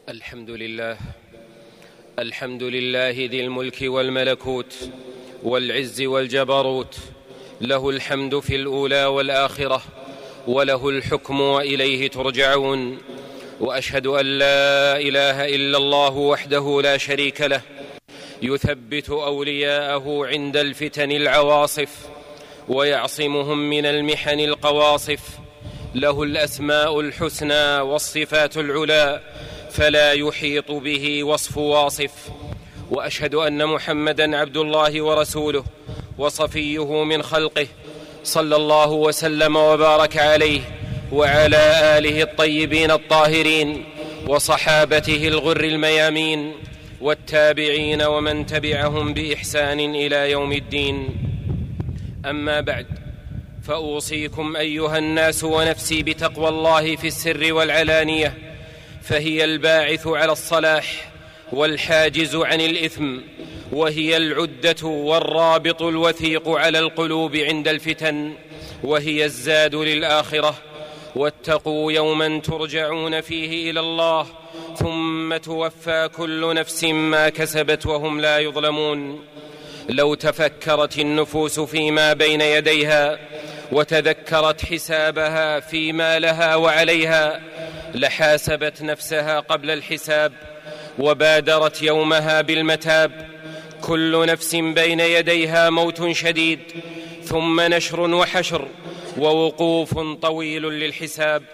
الحمد لله ذي الملك والملكوت والعز والجبروت، له الحمد في الأولى والآخرة، وله الحكم وإليه ترجعون. وأشهد أن لا إله إلا الله وحده لا شريك له، يثبت أولياءه عند الفتن العواصف ويعصمهم من المحن القواصف. له الأسماء الحسنى والصفات العلى، فلا يحيط به وصف واصف. وأشهد أن محمدًا عبد الله ورسوله وصفيه من خلقه، صلى الله وسلم وبارك عليه وعلى آله الطيبين الطاهرين وصحابته الغر الميامين والتابعين ومن تبعهم بإحسان إلى يوم الدين. أما بعد، فأوصيكم أيها الناس ونفسي بتقوى الله في السر والعلانية، فهي الباعث على الصلاح والحاجز عن الإثم، وهي العدة والرابط الوثيق على القلوب عند الفتن، وهي الزاد للآخرة. واتقوا يوما ترجعون فيه إلى الله، ثم توفى كل نفس ما كسبت وهم لا يظلمون. لو تفكرت النفوس فيما بين يديها وتذكرت حسابها فيما لها وعليها، لحاسبت نفسها قبل الحساب وبادرت يومها بالمتاب. كل نفس بين يديها موت شديد، ثم نشر وحشر ووقوف طويل للحساب.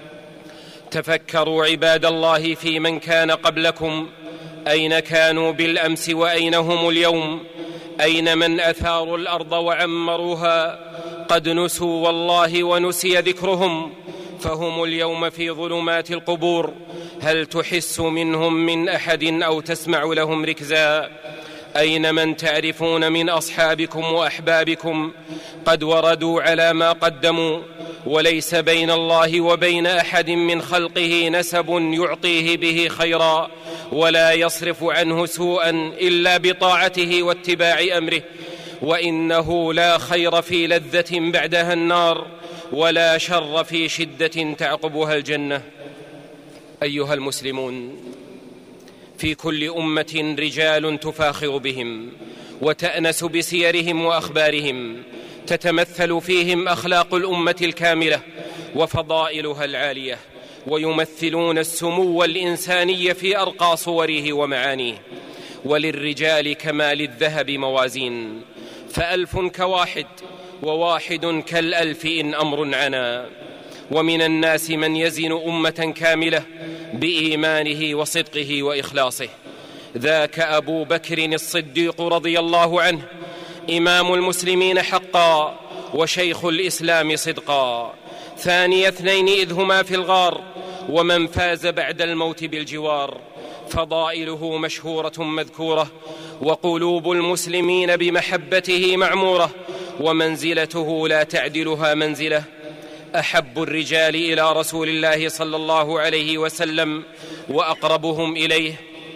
تفكروا عباد الله في من كان قبلكم، أين كانوا بالأمس وأين هم اليوم؟ أين من أثاروا الأرض وعمروها؟ قد نسوا والله ونسي ذكرهم، فهم اليوم في ظلمات القبور. هل تحس منهم من أحد أو تسمع لهم ركزا؟ أين من تعرفون من أصحابكم وأحبابكم؟ قد وردوا على ما قدموا، وليس بين الله وبين أحد من خلقه نسب يعطيه به خيرا ولا يصرف عنه سوءا إلا بطاعته واتباع أمره. وإنه لا خير في لذة بعدها النار، ولا شر في شدة تعقبها الجنة. أيها المسلمون، في كل أمة رجال تفاخر بهم وتأنس بسيرهم وأخبارهم، تتمثل فيهم أخلاق الأمة الكاملة وفضائلها العالية، ويمثلون السمو الإنساني في أرقى صوره ومعانيه. وللرجال كما للذهب موازين، فألف كواحد وواحد كالألف إن أمر عنا. ومن الناس من يزن أمة كاملة بإيمانه وصدقه وإخلاصه. ذاك أبو بكر الصديق رضي الله عنه، إمام المسلمين حقا وشيخ الإسلام صدقا، ثاني اثنين إذ هما في الغار، ومن فاز بعد الموت بالجوار. فضائله مشهورة مذكورة، وقلوب المسلمين بمحبته معمورة، ومنزلته لا تعدلها منزلة. أحب الرجال إلى رسول الله صلى الله عليه وسلم وأقربهم إليه،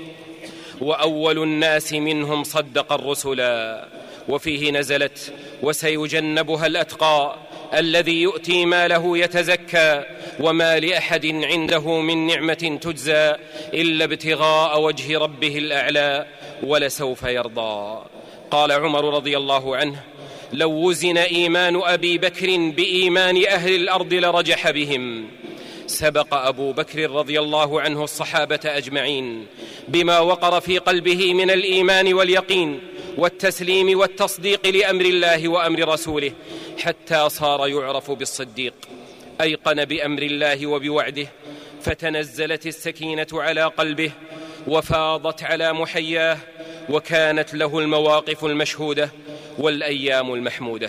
وأول الناس منهم صدق الرسل. وفيه نزلت: وسيجنبها الأتقى الذي يؤتي ماله يتزكى، وما لأحد عنده من نعمة تجزى إلا ابتغاء وجه ربه الأعلى ولسوف يرضى. قال عمر رضي الله عنه: لو وزن إيمان أبي بكر بإيمان أهل الأرض لرجح بهم. سبق أبو بكر رضي الله عنه الصحابة أجمعين بما وقر في قلبه من الإيمان واليقين والتسليم والتصديق لأمر الله وأمر رسوله، حتى صار يعرف بالصديق. أيقن بأمر الله وبوعده، فتنزلت السكينة على قلبه وفاضت على محياه، وكانت له المواقف المشهودة والأيام المحمودة.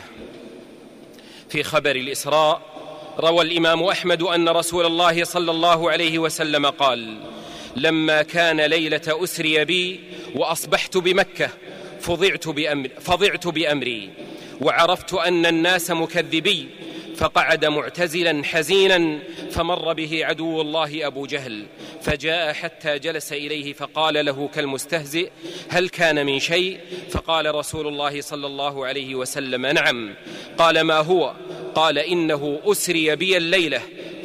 في خبر الإسراء روى الإمام أحمد أن رسول الله صلى الله عليه وسلم قال: لما كان ليلة أسري بي وأصبحت بمكة فضعت بأمري، وعرفت أن الناس مكذبي، فقعد معتزلا حزينا، فمر به عدو الله أبو جهل، فجاء حتى جلس إليه فقال له كالمستهزئ: هل كان من شيء؟ فقال رسول الله صلى الله عليه وسلم: نعم. قال: ما هو؟ قال: إنه أسري بي الليلة.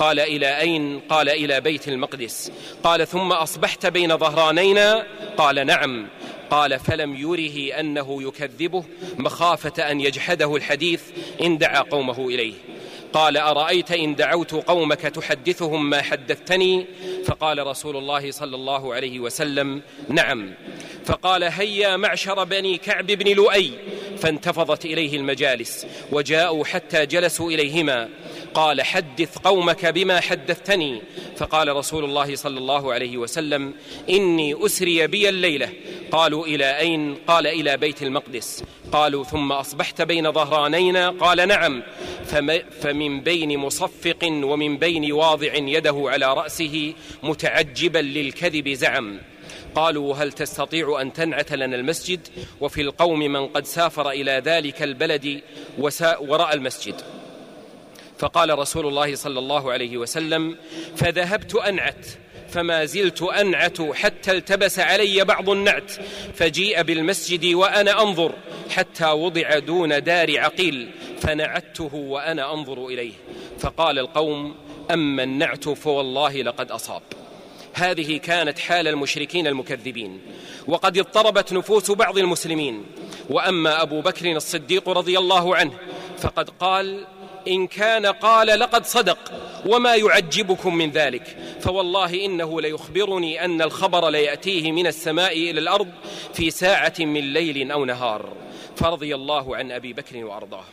قال: إلى أين؟ قال: إلى بيت المقدس. قال: ثم أصبحت بين ظهرانينا؟ قال: نعم. قال: فلم يره أنه يكذبه مخافة أن يجحده الحديث إن دعا قومه إليه. قال: أرأيت إن دعوت قومك تحدثهم ما حدثتني؟ فقال رسول الله صلى الله عليه وسلم: نعم. فقال: هيا معشر بني كعب بن لؤي. فانتفضت إليه المجالس وجاءوا حتى جلسوا إليهما. قال: حدث قومك بما حدثتني. فقال رسول الله صلى الله عليه وسلم: إني أسري بي الليلة. قالوا: إلى أين؟ قال: إلى بيت المقدس. قالوا: ثم أصبحت بين ظهرانينا؟ قال: نعم. فمن بين مصفق ومن بين واضع يده على رأسه متعجبا للكذب زعم. قالوا: هل تستطيع أن تنعت لنا المسجد؟ وفي القوم من قد سافر إلى ذلك البلد ورأى المسجد. فقال رسول الله صلى الله عليه وسلم: فذهبت أنعت، فما زلت أنعت حتى التبس علي بعض النعت، فجيء بالمسجد وأنا أنظر حتى وضع دون دار عقيل، فنعته وأنا أنظر إليه. فقال القوم: أما النعت فوالله لقد أصاب. هذه كانت حال المشركين المكذبين، وقد اضطربت نفوس بعض المسلمين. وأما أبو بكر الصديق رضي الله عنه فقد قال: إن كان قال لقد صدق، وما يعجبكم من ذلك؟ فوالله إنه ليخبرني أن الخبر ليأتيه من السماء إلى الأرض في ساعة من ليل أو نهار. فرضي الله عن أبي بكر وأرضاه.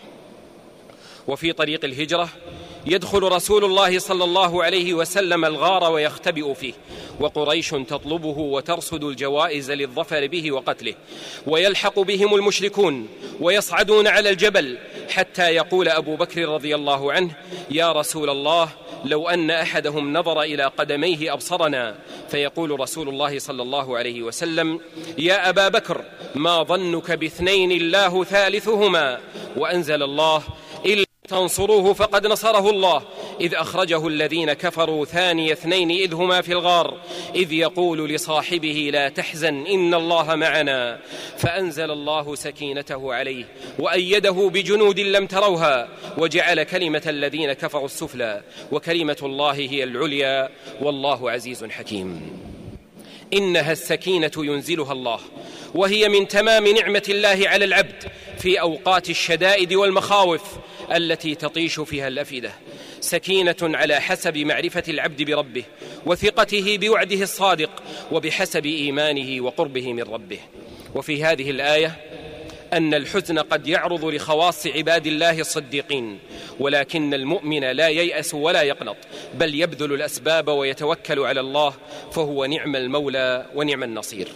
وفي طريق الهجرة يدخل رسول الله صلى الله عليه وسلم الغار ويختبئ فيه، وقريش تطلبه وترصد الجوائز للظفر به وقتله، ويلحق بهم المشركون ويصعدون على الجبل، حتى يقول أبو بكر رضي الله عنه: يا رسول الله، لو أن أحدهم نظر إلى قدميه أبصرنا. فيقول رسول الله صلى الله عليه وسلم: يا أبا بكر، ما ظنك باثنين الله ثالثهما؟ وأنزل الله: إلا تنصروه فقد نصره الله، إذ أخرجه الذين كفروا ثاني اثنين إذ هما في الغار، إذ يقول لصاحبه لا تحزن إن الله معنا، فأنزل الله سكينته عليه وأيده بجنود لم تروها، وجعل كلمة الذين كفروا السفلى، وكلمة الله هي العليا، والله عزيز حكيم. إنها السكينة ينزلها الله، وهي من تمام نعمة الله على العبد في أوقات الشدائد والمخاوف التي تطيش فيها الأفئدة، سكينة على حسب معرفة العبد بربه وثقته بوعده الصادق، وبحسب إيمانه وقربه من ربه. وفي هذه الآية أن الحزن قد يعرض لخواص عباد الله الصديقين، ولكن المؤمن لا ييأس ولا يقنط، بل يبذل الأسباب ويتوكل على الله، فهو نعم المولى ونعم النصير.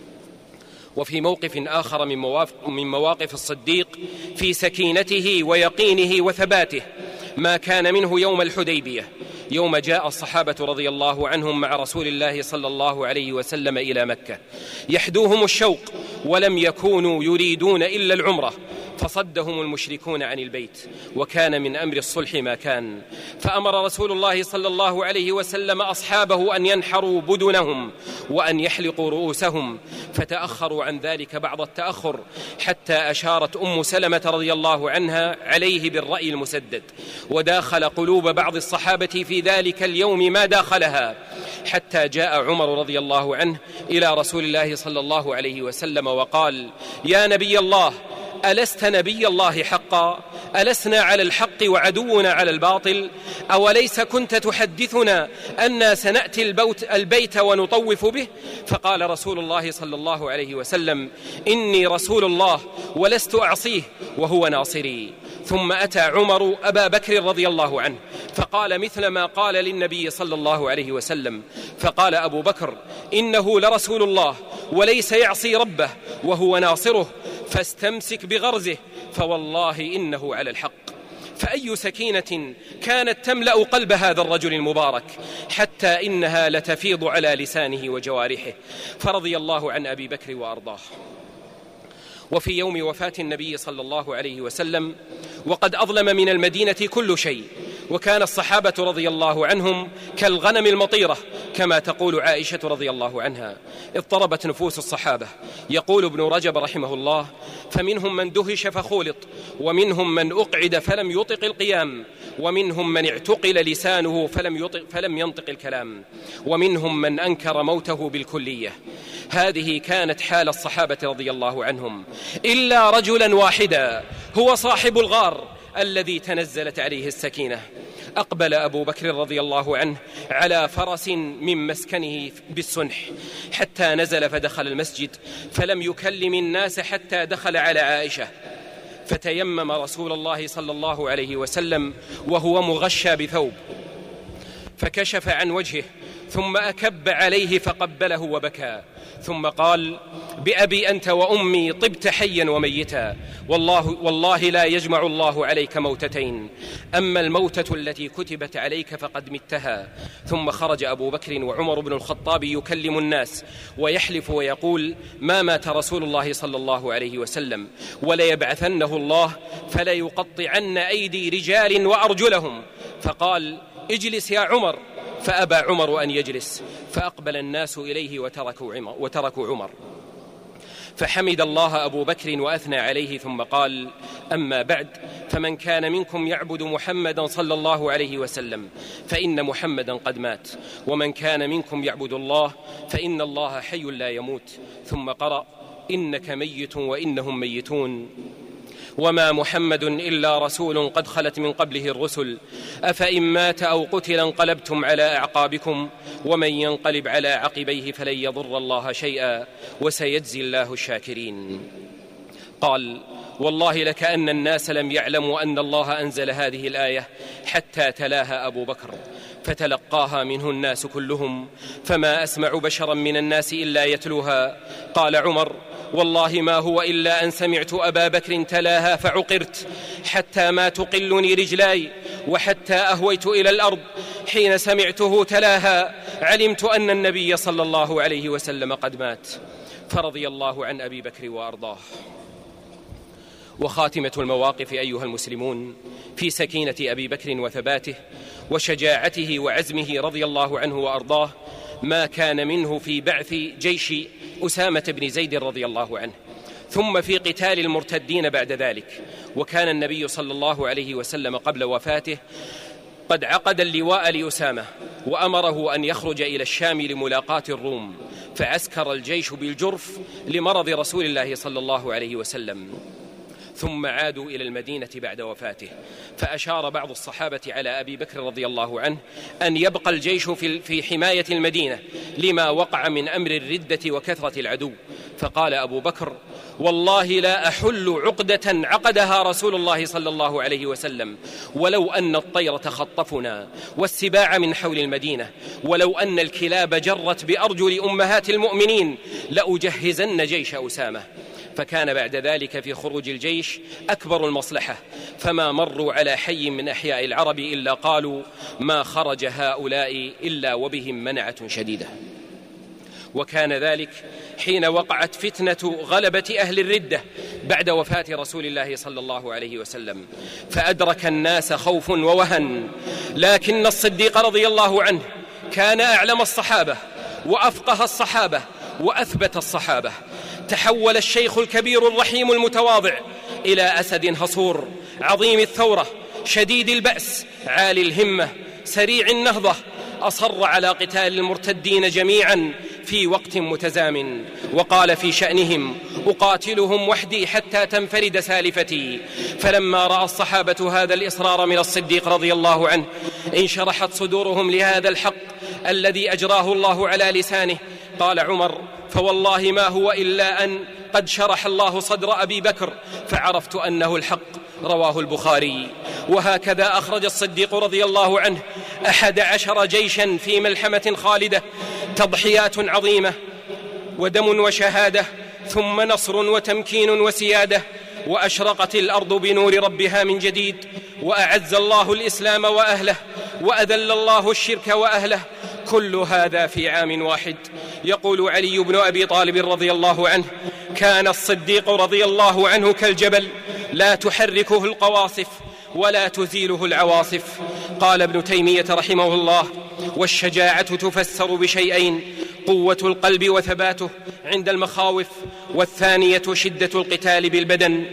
وفي موقف آخر من مواقف الصديق في سكينته ويقينه وثباته ما كان منه يوم الحديبية، يوم جاء الصحابة رضي الله عنهم مع رسول الله صلى الله عليه وسلم إلى مكة، يحدوهم الشوق ولم يكونوا يريدون إلا العمرة، فصدهم المشركون عن البيت، وكان من أمر الصلح ما كان. فأمر رسول الله صلى الله عليه وسلم أصحابه أن ينحروا بدنهم وأن يحلقوا رؤوسهم، فتأخروا عن ذلك بعض التأخر، حتى أشارت أم سلمة رضي الله عنها عليه بالرأي المسدد، وداخل قلوب بعض الصحابة في ذلك اليوم ما داخلها، حتى جاء عمر رضي الله عنه إلى رسول الله صلى الله عليه وسلم وقال: يا نبي الله، ألست نبي الله حقا؟ ألسنا على الحق وعدونا على الباطل؟ أوليس كنت تحدثنا أننا سنأتي البيت ونطوف به؟ فقال رسول الله صلى الله عليه وسلم: إني رسول الله ولست أعصيه وهو ناصري. ثم أتى عمر أبا بكر رضي الله عنه فقال مثل ما قال للنبي صلى الله عليه وسلم، فقال أبو بكر: إنه لرسول الله وليس يعصي ربه وهو ناصره، فاستمسك بغرزه، فوالله إنه على الحق. فأي سكينة كانت تملأ قلب هذا الرجل المبارك، حتى إنها لتفيض على لسانه وجوارحه، فرضي الله عن أبي بكر وأرضاه. وفي يوم وفاة النبي صلى الله عليه وسلم وقد أظلم من المدينة كل شيء، وكان الصحابة رضي الله عنهم كالغنم المطيرة كما تقول عائشة رضي الله عنها. اضطربت نفوس الصحابة. يقول ابن رجب رحمه الله: فمنهم من دهش فخولط، ومنهم من أقعد فلم يطق القيام، ومنهم من اعتقل لسانه فلم ينطق الكلام، ومنهم من أنكر موته بالكلية. هذه كانت حال الصحابة رضي الله عنهم، إلا رجلا واحدا هو صاحب الغار الذي تنزلت عليه السكينة. أقبل أبو بكر رضي الله عنه على فرس من مسكنه بالسنح حتى نزل فدخل المسجد، فلم يكلم الناس حتى دخل على عائشة، فتيمم رسول الله صلى الله عليه وسلم وهو مغشى بثوب، فكشف عن وجهه ثم أكب عليه فقبله وبكى، ثم قال: بأبي أنت وأمي طبت حيا وميتا، والله لا يجمع الله عليك موتتين، أما الموتة التي كتبت عليك فقد متها. ثم خرج أبو بكر وعمر بن الخطاب يكلم الناس ويحلف ويقول: ما مات رسول الله صلى الله عليه وسلم، وليبعثنه الله فليقطعن أيدي رجال وأرجلهم. فقال: اجلس يا عمر، فأبى عمر أن يجلس، فأقبل الناس إليه وتركوا عمر. فحمد الله أبو بكر وأثنى عليه ثم قال: أما بعد، فمن كان منكم يعبد محمدا صلى الله عليه وسلم فإن محمدا قد مات، ومن كان منكم يعبد الله فإن الله حي لا يموت. ثم قرأ: إنك ميت وإنهم ميتون، وما محمد إلا رسول قد خلت من قبله الرسل، أفإن مات أو قتل انقلبتم على أعقابكم، ومن ينقلب على عقبيه فلن يضر الله شيئا، وسيجزي الله الشاكرين. قال: والله لكأن الناس لم يعلموا أن الله أنزل هذه الآية حتى تلاها أبو بكر، فتلقاها منه الناس كلهم، فما أسمع بشرا من الناس إلا يتلوها. قال عمر: والله ما هو إلا أن سمعت أبا بكر تلاها فعقرت حتى ما تقلني رجلاي، وحتى أهويت إلى الأرض حين سمعته تلاها علمت أن النبي صلى الله عليه وسلم قد مات. فرضي الله عن أبي بكر وأرضاه. وخاتمة المواقف أيها المسلمون في سكينة أبي بكر وثباته وشجاعته وعزمه رضي الله عنه وأرضاه ما كان منه في بعث جيش أسامة بن زيد رضي الله عنه، ثم في قتال المرتدين بعد ذلك. وكان النبي صلى الله عليه وسلم قبل وفاته قد عقد اللواء لأسامة وأمره أن يخرج إلى الشام لملاقاة الروم، فعسكر الجيش بالجرف لمرض رسول الله صلى الله عليه وسلم، ثم عادوا إلى المدينة بعد وفاته. فأشار بعض الصحابة على أبي بكر رضي الله عنه أن يبقى الجيش في حماية المدينة لما وقع من أمر الردة وكثرة العدو. فقال أبو بكر: والله لا أحل عقدة عقدها رسول الله صلى الله عليه وسلم، ولو أن الطير تخطفنا والسباع من حول المدينة، ولو أن الكلاب جرت بأرجل أمهات المؤمنين لأجهزن جيش أسامة. فكان بعد ذلك في خروج الجيش أكبر المصلحة، فما مروا على حي من أحياء العرب إلا قالوا: ما خرج هؤلاء إلا وبهم منعة شديدة. وكان ذلك حين وقعت فتنة غلبة أهل الردة بعد وفاة رسول الله صلى الله عليه وسلم، فأدرك الناس خوف ووهن، لكن الصديق رضي الله عنه كان أعلم الصحابة وأفقه الصحابة وأثبت الصحابة. تحول الشيخ الكبير الرحيم المتواضع إلى أسد هصور عظيم الثورة شديد البأس عالي الهمة سريع النهضة، أصر على قتال المرتدين جميعا في وقت متزامن، وقال في شأنهم: أقاتلهم وحدي حتى تنفرد سالفتي. فلما رأى الصحابة هذا الإصرار من الصديق رضي الله عنه انشرحت صدورهم لهذا الحق الذي أجراه الله على لسانه. قال عمر: فوالله ما هو إلا أن قد شرح الله صدر أبي بكر فعرفت أنه الحق. رواه البخاري. وهكذا أخرج الصديق رضي الله عنه 11 جيشا في ملحمة خالدة، تضحيات عظيمة ودم وشهادة، ثم نصر وتمكين وسيادة، وأشرقت الأرض بنور ربها من جديد، وأعز الله الإسلام وأهله، وأذل الله الشرك وأهله، كل هذا في عام واحد. يقول علي بن أبي طالب رضي الله عنه: كان الصديق رضي الله عنه كالجبل لا تحركه القواصف ولا تزيله العواصف. قال ابن تيمية رحمه الله: والشجاعة تفسر بشيئين: قوة القلب وثباته عند المخاوف، والثانية شدة القتال بالبدن.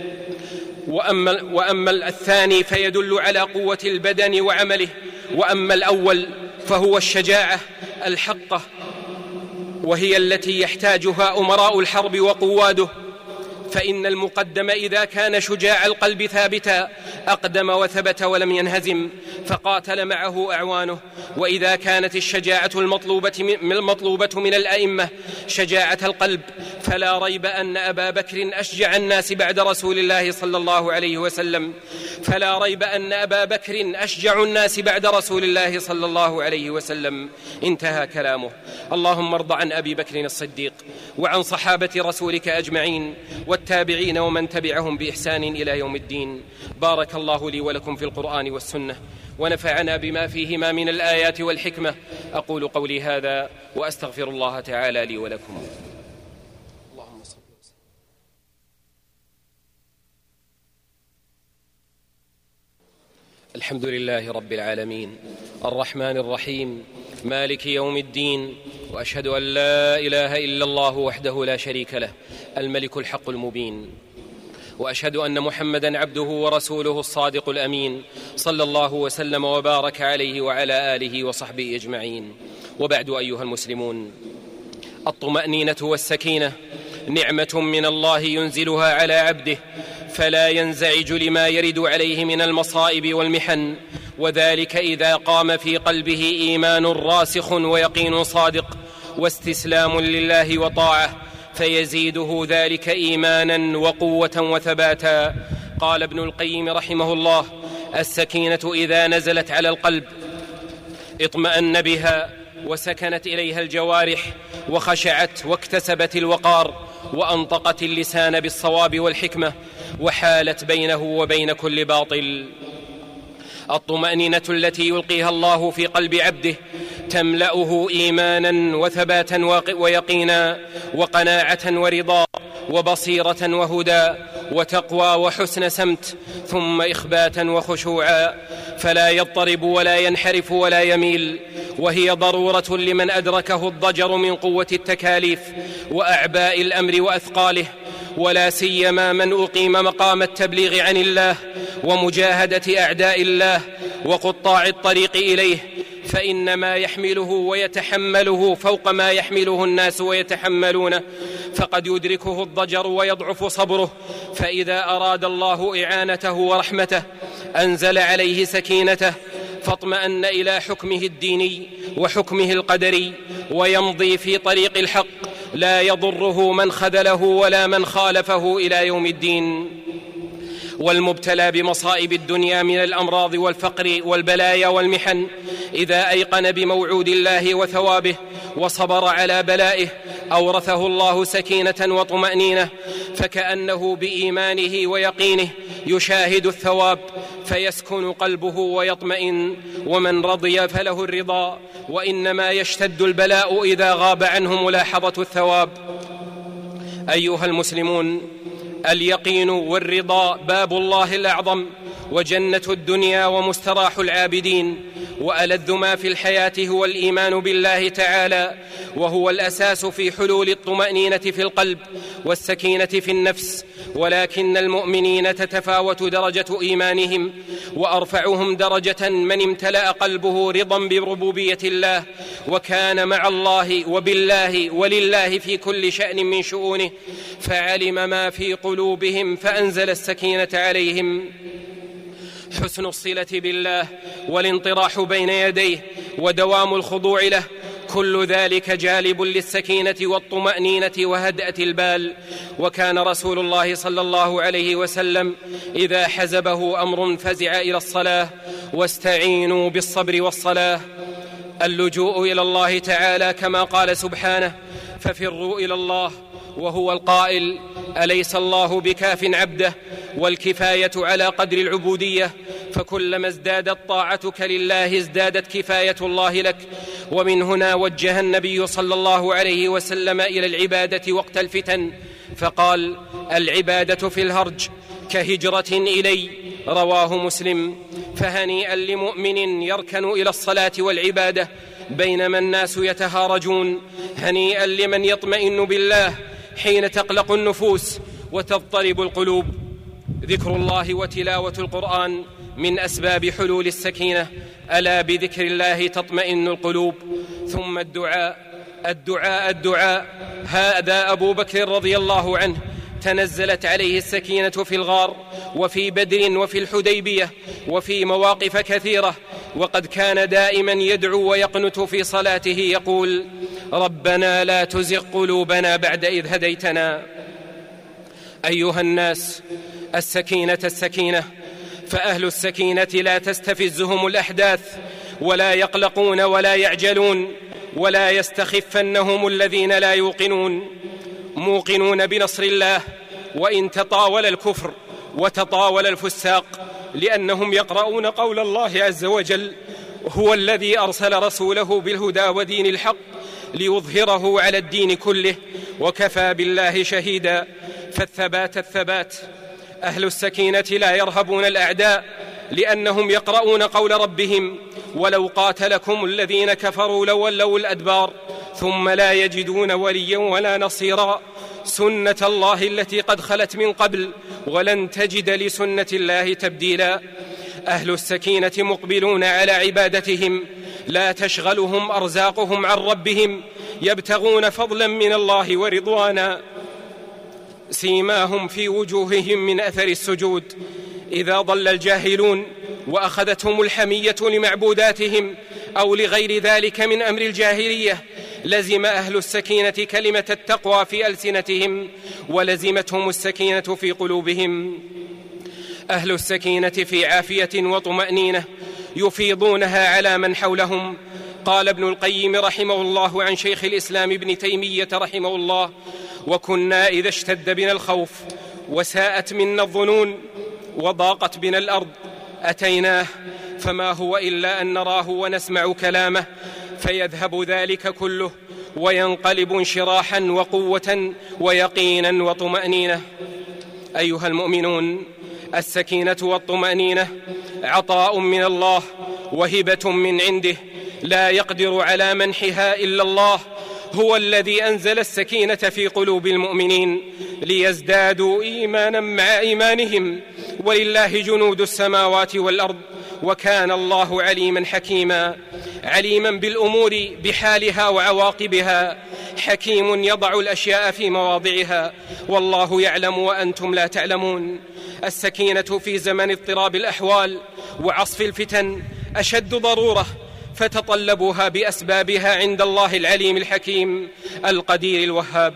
وأما الثاني فيدل على قوة البدن وعمله، وأما الأول فهو الشجاعة الحقة، وهي التي يحتاجها أمراء الحرب وقواده. فإن المقدم إذا كان شجاع القلب ثابتا أقدم وثبت ولم ينهزم فقاتل معه أعوانه. وإذا كانت الشجاعة المطلوبة من الأئمة شجاعة القلب فلا ريب أن أبا بكر أشجع الناس بعد رسول الله صلى الله عليه وسلم، فلا ريب أن أبا بكر أشجع الناس بعد رسول الله صلى الله عليه وسلم. انتهى كلامه. اللهم ارض عن أبي بكر الصديق وعن صحابة رسولك أجمعين والتابعين ومن تبعهم بإحسان إلى يوم الدين. بارك الله لي ولكم في القرآن والسنة، ونفعنا بما فيهما من الآيات والحكمة. أقول قولي هذا وأستغفر الله تعالى لي ولكم. اللهم صل وسلم. الحمد لله رب العالمين الرحمن الرحيم مالك يوم الدين، وأشهد أن لا إله إلا الله وحده لا شريك له الملك الحق المبين، وأشهد أن محمدًا عبده ورسوله الصادق الأمين، صلى الله وسلم وبارك عليه وعلى آله وصحبه أجمعين. وبعد أيها المسلمون، الطمأنينة والسكينة نعمة من الله ينزلها على عبده فلا ينزعج لما يرد عليه من المصائب والمحن، وذلك إذا قام في قلبه إيمان راسخ ويقين صادق واستسلام لله وطاعة، فيزيده ذلك إيمانا وقوة وثباتا. قال ابن القيم رحمه الله: السكينة إذا نزلت على القلب اطمأن بها وسكنت إليها الجوارح وخشعت واكتسبت الوقار وأنطقت اللسان بالصواب والحكمة وحالت بينه وبين كل باطل. الطمأنينة التي يلقيها الله في قلب عبده تملأه إيمانا وثباتا ويقينا وقناعة ورضا وبصيرة وهدى وتقوى وحسن سمت، ثم إخباتا وخشوعا، فلا يضطرب ولا ينحرف ولا يميل، وهي ضرورة لمن أدركه الضجر من قوة التكاليف وأعباء الأمر وأثقاله، ولا سيما من أقيم مقام التبليغ عن الله ومجاهدة أعداء الله وقطاع الطريق إليه، فإن ما يحمله ويتحمله فوق ما يحمله الناس ويتحملونه، فقد يدركه الضجر ويضعف صبره، فإذا أراد الله إعانته ورحمته أنزل عليه سكينته فاطمأن إلى حكمه الديني وحكمه القدري، ويمضي في طريق الحق لا يضره من خذله ولا من خالفه إلى يوم الدين. والمبتلى بمصائب الدنيا من الأمراض والفقر والبلايا والمحن إذا أيقن بموعود الله وثوابه وصبر على بلائه أورثه الله سكينة وطمأنينة، فكأنه بإيمانه ويقينه يشاهد الثواب فيسكن قلبه ويطمئن، ومن رضي فله الرضا، وإنما يشتد البلاء إذا غاب عنه ملاحظة الثواب. أيها المسلمون، اليقين والرضا باب الله الأعظم وجنة الدنيا ومستراح العابدين، وألذ ما في الحياة هو الإيمان بالله تعالى، وهو الأساس في حلول الطمأنينة في القلب والسكينة في النفس. ولكن المؤمنين تتفاوت درجة إيمانهم، وأرفعهم درجة من امتلأ قلبه رضا بربوبية الله وكان مع الله وبالله ولله في كل شأن من شؤونه، فعلم ما في قلوبهم فأنزل السكينة عليهم. حسن الصلة بالله والانطراح بين يديه ودوام الخضوع له، كل ذلك جالب للسكينة والطمأنينة وهدأة البال. وكان رسول الله صلى الله عليه وسلم إذا حزبه أمر فزع إلى الصلاة: واستعينوا بالصبر والصلاة. اللجوء إلى الله تعالى كما قال سبحانه: ففروا إلى الله، وهو القائل: أليس الله بكاف عبده؟ والكفاية على قدر العبودية، فكلما ازدادت طاعتك لله ازدادت كفاية الله لك. ومن هنا وجه النبي صلى الله عليه وسلم إلى العبادة وقت الفتن فقال: العبادة في الهرج كهجرة إلي، رواه مسلم. فهنيئا لمؤمن يركن إلى الصلاة والعبادة بينما الناس يتهارجون، هنيئا لمن يطمئن بالله حين تقلق النفوس وتضطرب القلوب. ذكر الله وتلاوة القرآن من أسباب حلول السكينة، ألا بذكر الله تطمئن القلوب. ثم الدعاء. هذا أبو بكر رضي الله عنه تنزلت عليه السكينة في الغار وفي بدر وفي الحديبية وفي مواقف كثيرة، وقد كان دائما يدعو ويقنت في صلاته يقول: ربنا لا تزغ قلوبنا بعد إذ هديتنا. أيها الناس، السكينة، فأهل السكينة لا تستفزهم الأحداث ولا يقلقون ولا يعجلون ولا يستخفنهم الذين لا يوقنون، موقنون بنصر الله وإن تطاول الكفر وتطاول الفساق، لأنهم يقرؤون قول الله عز وجل: هو الذي أرسل رسوله بالهدى ودين الحق ليظهره على الدين كله وكفى بالله شهيدا. فالثبات. أهل السكينة لا يرهبون الأعداء لأنهم يقرؤون قول ربهم: ولو قاتلكم الذين كفروا لولوا الأدبار ثم لا يجدون وليا ولا نصيرا، سنة الله التي قد خلت من قبل ولن تجد لسنة الله تبديلا. أهل السكينة مقبلون على عبادتهم، لا تشغلهم أرزاقهم عن ربهم، يبتغون فضلا من الله ورضوانا. سيماهم في وجوههم من أثر السجود. إذا ضل الجاهلون وأخذتهم الحمية لمعبوداتهم أو لغير ذلك من أمر الجاهلية، لزم أهل السكينة كلمة التقوى في ألسنتهم ولزمتهم السكينة في قلوبهم. أهل السكينة في عافية وطمأنينة يفيضونها على من حولهم. قال ابن القيم رحمه الله عن شيخ الإسلام ابن تيمية رحمه الله: وكنا إذا اشتد بنا الخوف وساءت منا الظنون وضاقت بنا الأرض أتيناه، فما هو إلا أن نراه ونسمع كلامه فيذهب ذلك كله وينقلب انشراحا وقوة ويقينا وطمأنينة. أيها المؤمنون، السكينة والطمأنينة عطاء من الله وهبة من عنده، لا يقدر على منحها إلا الله. هو الذي أنزل السكينة في قلوب المؤمنين ليزدادوا إيمانا مع إيمانهم، ولله جنود السماوات والأرض، وكان الله عليما حكيما، عليما بالأمور بحالها وعواقبها، حكيم يضع الأشياء في مواضعها، والله يعلم وأنتم لا تعلمون. السكينة في زمن اضطراب الأحوال وعصف الفتن أشد ضرورة، فتطلبوها بأسبابها عند الله العليم الحكيم القدير الوهاب.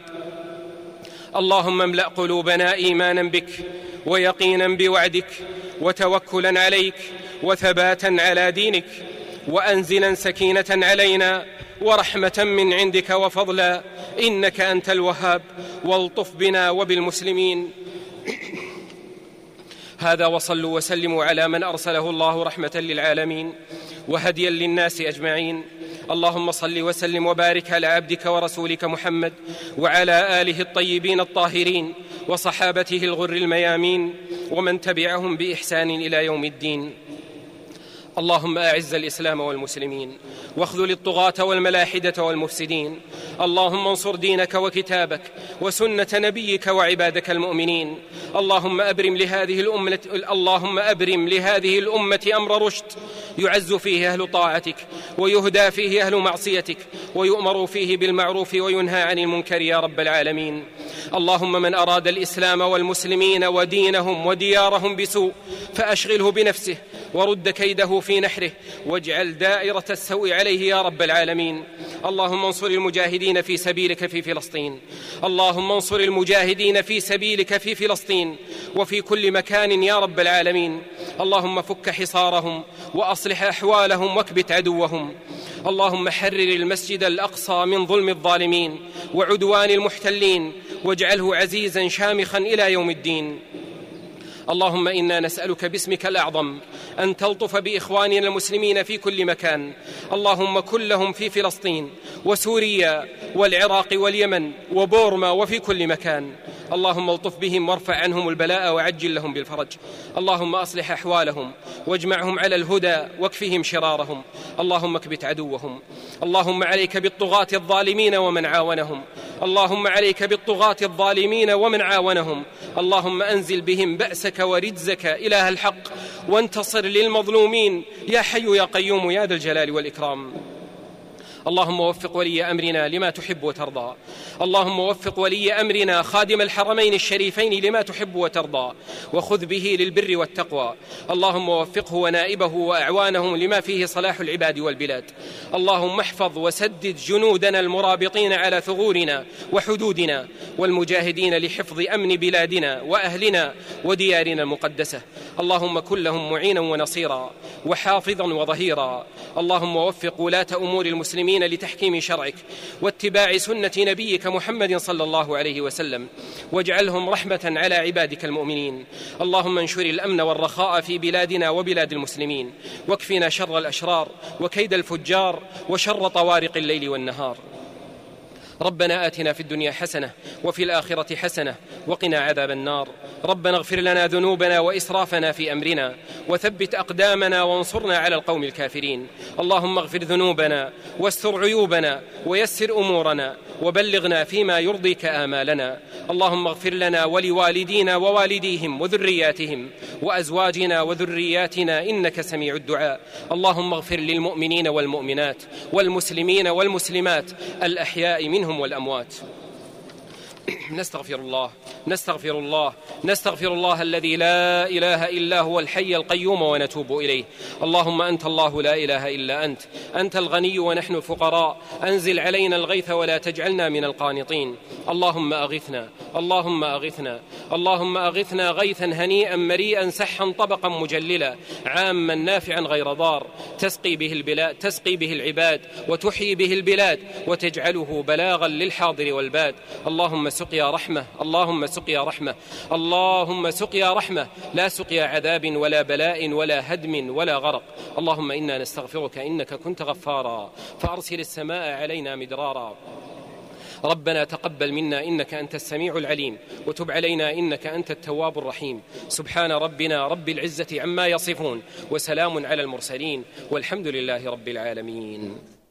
اللهم املأ قلوبنا إيمانا بك ويقينا بوعدك وتوكلا عليك وثباتا على دينك، وأنزلا سكينة علينا ورحمة من عندك وفضلا، إنك أنت الوهاب، والطف بنا وبالمسلمين. هذا وصلوا وسلموا على من أرسله الله رحمة للعالمين وهديا للناس أجمعين. اللهم صل وسلم وبارك على عبدك ورسولك محمد وعلى آله الطيبين الطاهرين وصحابته الغر الميامين ومن تبعهم بإحسان إلى يوم الدين. اللهم أعز الإسلام والمسلمين واخذل الطغاة والملاحدة والمفسدين. اللهم انصر دينك وكتابك وسنة نبيك وعبادك المؤمنين. اللهم أبرم لهذه الأمة أمر رشد، يعز فيه أهل طاعتك ويهدى فيه أهل معصيتك ويؤمر فيه بالمعروف وينهى عن المنكر يا رب العالمين. اللهم من أراد الإسلام والمسلمين ودينهم وديارهم بسوء فأشغله بنفسه ورد كيده في نحره، واجعل دائرة السوء عليه يا رب العالمين. اللهم انصر المجاهدين في سبيلك في فلسطين. اللهم انصر المجاهدين في سبيلك في فلسطين وفي كل مكان يا رب العالمين. اللهم فك حصارهم وأصلح أحوالهم واكبت عدوهم. اللهم حرر المسجد الأقصى من ظلم الظالمين وعدوان المحتلين، واجعله عزيزا شامخا إلى يوم الدين. اللهم إنا نسألك باسمك الأعظم أن تلطف بإخواننا المسلمين في كل مكان. اللهم كن لهم في فلسطين وسوريا والعراق واليمن وبورما وفي كل مكان. اللهم الطف بهم وارفع عنهم البلاء وعجل لهم بالفرج. اللهم أصلح أحوالهم واجمعهم على الهدى واكفهم شرارهم. اللهم اكبت عدوهم. اللهم عليك بالطغاة الظالمين ومن عاونهم. اللهم عليك بالطغاة الظالمين ومن عاونهم. اللهم أنزل بهم بأسك ورجزك إله الحق، وانتصر للمظلومين يا حي يا قيوم يا ذا الجلال والإكرام. اللهم وفق ولي أمرنا لما تحب وترضى. اللهم وفق ولي أمرنا خادم الحرمين الشريفين لما تحب وترضى، وخذ به للبر والتقوى. اللهم وفقه ونائبه وأعوانهم لما فيه صلاح العباد والبلاد. اللهم احفظ وسدد جنودنا المرابطين على ثغورنا وحدودنا، والمجاهدين لحفظ أمن بلادنا وأهلنا وديارنا المقدسة. اللهم كن لهم معينا ونصيرا وحافظا وظهيرا. اللهم وفق ولاة أمور المسلمين لتحكيم شرعك واتباع سنة نبيك محمد صلى الله عليه وسلم، واجعلهم رحمة على عبادك المؤمنين. اللهم انشر الأمن والرخاء في بلادنا وبلاد المسلمين، واكفنا شر الأشرار وكيد الفجار وشر طوارق الليل والنهار. ربنا آتنا في الدنيا حسنة وفي الآخرة حسنة وقنا عذاب النار. ربنا اغفر لنا ذنوبنا وإسرافنا في أمرنا، وثبت أقدامنا وانصرنا على القوم الكافرين. اللهم اغفر ذنوبنا واستر عيوبنا ويسر أمورنا، وبلغنا فيما يرضيك آمالنا. اللهم اغفر لنا ولوالدينا ووالديهم وذرياتهم وأزواجنا وذرياتنا إنك سميع الدعاء. اللهم اغفر للمؤمنين والمؤمنات والمسلمين والمسلمات الأحياء منهم والأموات. نستغفر الله الذي لا إله إلا هو الحي القيوم ونتوب إليه. اللهم أنت الله لا إله إلا أنت الغني ونحن الفقراء، أنزل علينا الغيث ولا تجعلنا من القانطين. اللهم أغثنا غيثا هنيئا مريئا سحا طبقا مجللا عاما نافعا غير ضار، تسقي به العباد وتحيي به البلاد، وتجعله بلاغا للحاضر والباد. اللهم سقيا رحمة لا سقيا عذاب ولا بلاء ولا هدم ولا غرق. اللهم إنا نستغفرك إنك كنت غفارا، فأرسل السماء علينا مدرارا. ربنا تقبل منا إنك أنت السميع العليم، وتب علينا إنك أنت التواب الرحيم. سبحان ربنا رب العزة عما يصفون، وسلام على المرسلين، والحمد لله رب العالمين.